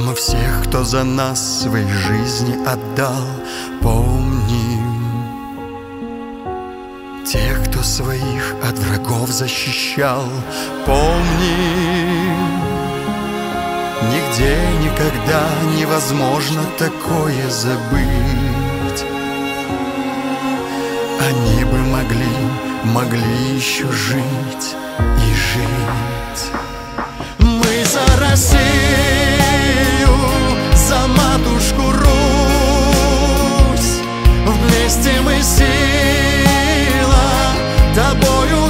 Мы всех, кто за нас свои жизни отдал, помним. Тех, кто своих от врагов защищал, помним. Нигде, никогда невозможно такое забыть. Они бы могли еще жить и жить. Мы за Россию, за матушку Русь. Вместе мы сила, тобою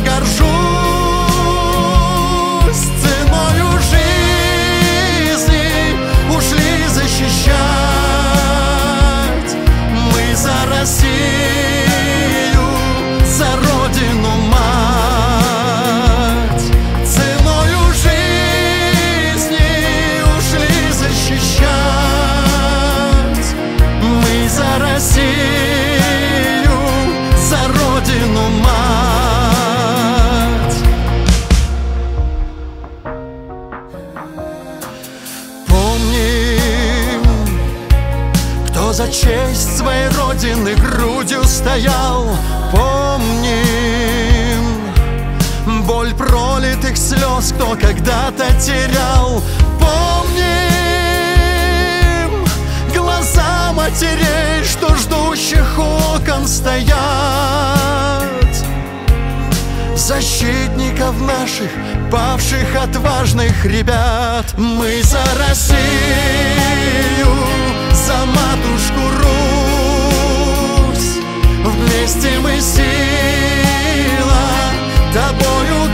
горжусь. Ценою жизни ушли защищать. Мы за Россию, за родину мать. Ценою жизни ушли защищать. Мы за Россию, за родину мать. Помним, кто за честь своей родины грудью стоял. Помним боль пролитых слез, кто когда-то терял. Помним глаза матерей, что ждущих у окон стоят. Защитников наших, павших отважных ребят. Мы за Россию, за матушку Русь. Вместе мы сила, тобою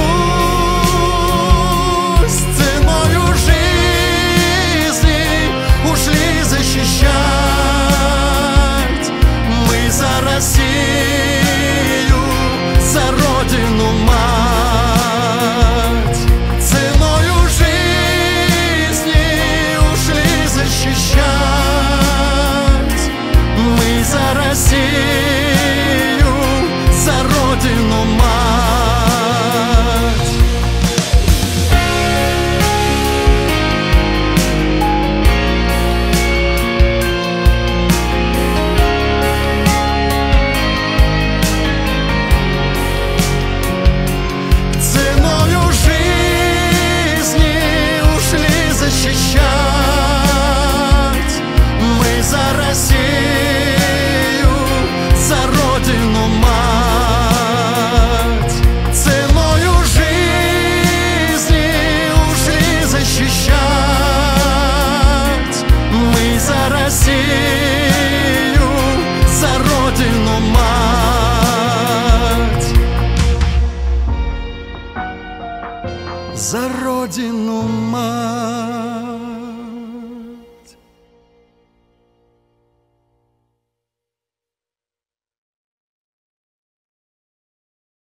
горжусь. Ценою жизни ушли защищать. Мы за Россию, за родину мать. Ценою жизни ушли защищать. Мы за Россию, за родину мать. Ценою жизни ушли защищать. Мы за Россию, за родину мать. Ценою жизни ушли защищать. Мы за Россию, за родину мать. За родину мать.